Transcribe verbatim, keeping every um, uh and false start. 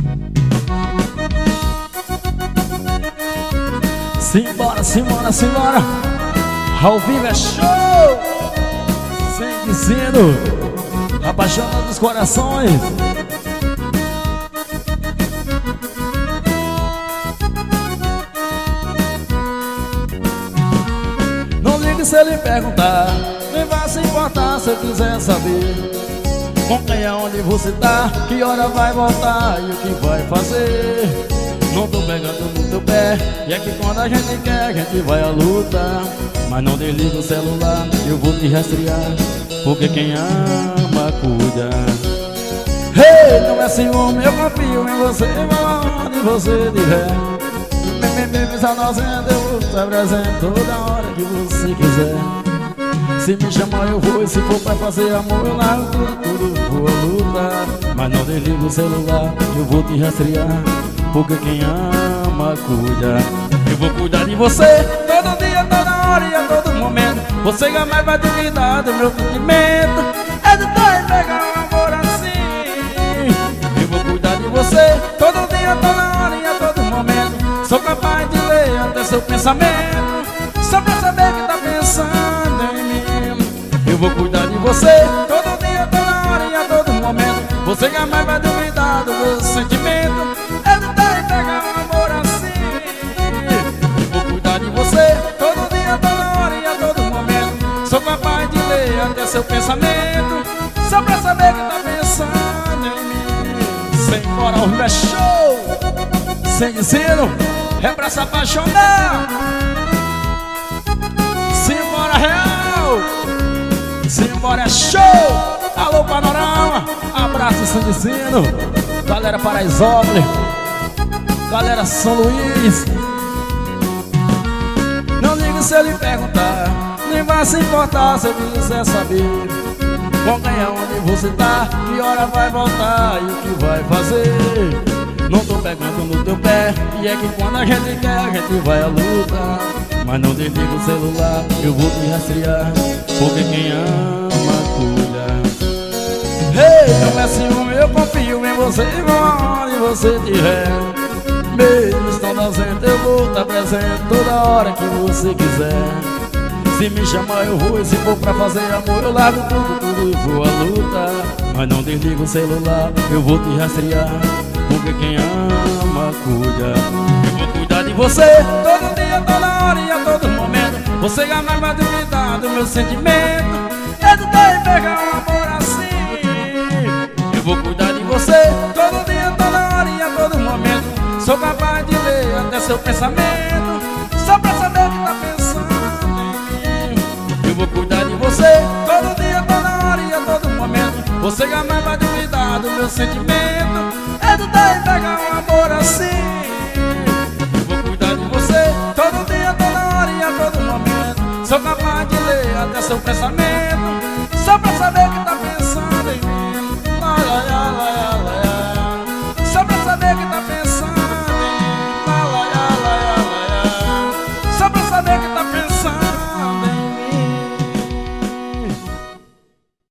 Simbora, simbora, simbora. Ao vivo é show. Sem dizendo, apaixonando os corações. Não ligue se ele perguntar, nem vai se importar se eu quiser saber com quem, aonde você tá, que hora vai voltar e o que vai fazer. Não tô pegando no teu pé, e é que quando a gente quer, a gente vai à luta. Mas não desliga o celular, eu vou te rastrear, porque quem ama, cuida. Hey, não é ciúme, eu confio em você, vou onde você estiver. Vem, vem, vem, só nós eu vou estar presente toda hora que você quiser. Se me chamar eu vou, e se for pra fazer amor eu largo tudo, tudo, vou à luta. Mas não desliga o celular, eu vou te rastrear, porque quem ama, cuida. Eu vou cuidar de você todo dia, toda hora e a todo momento. Você jamais vai duvidar do meu sentimento. É de dois pegar um amor assim. Eu vou cuidar de você todo dia, toda hora e a todo momento. Sou capaz de ler até seu pensamento, só pra saber que tá pensando em mim. Eu vou cuidar de você todo dia, toda hora e a todo momento. Você jamais vai duvidar do meu sentimento. É de dois pegar um amor assim. Eu vou cuidar de você todo dia, toda hora e a todo momento. Sou capaz de ler até seu pensamento, só pra saber que tá pensando em mim. Sem moral, é show. Sem dizendo, é pra se apaixonar. Simbora real, simbora é show. Alô Panorama, abraço Sem dizendo. Galera Paraisópolis, galera São Luís. Não ligue se ele perguntar, nem vai se importar se eu quiser saber com quem, aonde você tá, que hora vai voltar e o que vai fazer. Não tô pegando no teu pé, e é que quando a gente quer, a gente vai à luta. Mas não desliga o celular, eu vou te rastrear, porque quem ama, cuida. Hey, não é ciúme, eu confio em você, vou onde você estiver. Mesmo estando ausente, eu vou estar presente toda hora que você quiser. Se me chamar eu vou, e se for pra fazer amor eu largo tudo, tudo e vou à luta. Mas não desliga o celular, eu vou te rastrear, porque quem ama, cuida. Eu vou cuidar de você todo dia, toda hora e a todo momento. Você jamais vai duvidar do meu sentimento. É do dois pegar um amor assim. Eu vou cuidar de você todo dia, toda hora e a todo momento. Sou capaz de ler até seu pensamento, só pra saber que tá pensando em mim. Eu vou cuidar de você todo dia, toda hora e a todo momento. Você jamais vai duvidar do meu sentimento. É do dois pegar um amor assim. Eu vou cuidar de você todo dia, toda hora e a todo momento. Sou capaz de ler até seu pensamento,